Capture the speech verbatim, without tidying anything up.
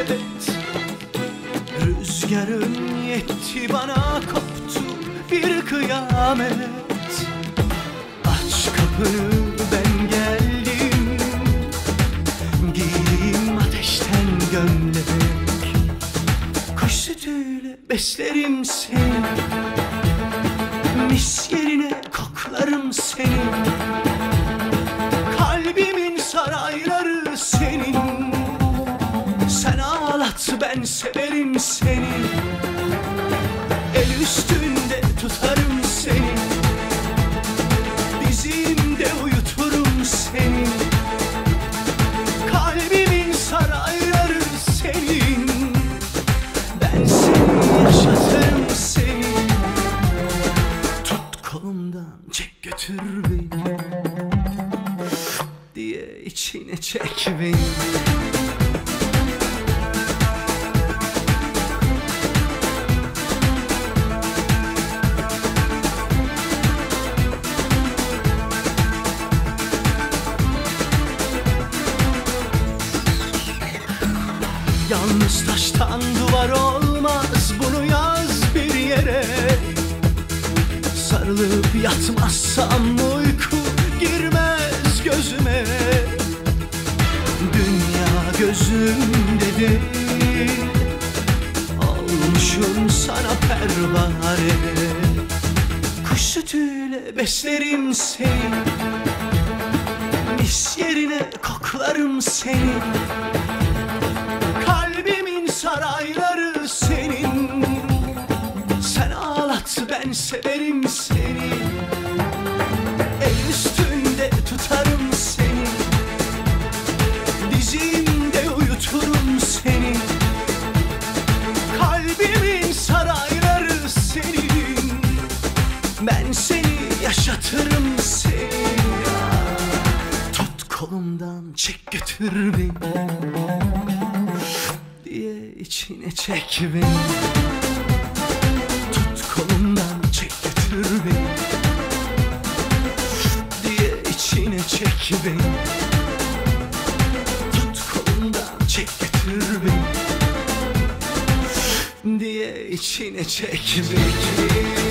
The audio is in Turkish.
evet. Rüzgarın yetti bana, koptu bir kıyamet. Aç kapını, ben geldim. Giyeyim ateşten gömlek. Kuş sütüyle beslerim seni. Mis yerine koklarım seni. Kalbimin sarayları senin. Sen ağlat, ben severim seni. El üstünde tutarım seni. Dizimde uyuturum seni. Kalbimin sarayları senin. Ben seni yaşatırım seni. Tut kolumdan, çek götür beni diye içine çek beni. Yalnız taştan duvar olmaz, bunu yaz bir yere. Sarılıp yatmazsam uyku girmez gözüme. Dünya gözümde değil, olmuşum sana pervane. Kuş sütüyle beslerim seni. Mis yerine koklarım seni. Kalbimin sarayları senin. Sen ağlat, ben severim seni. El üstünde tutarım seni. Dizimde uyuturum seni. Kalbimin sarayları senin. Ben seni yaşatırım seni. Tut kolumdan, çek götür beni diye içine çek beni. Tut kolumdan, çek götür beni diye içine çek beni. Tut kolumdan, çek götür beni diye içine çek beni.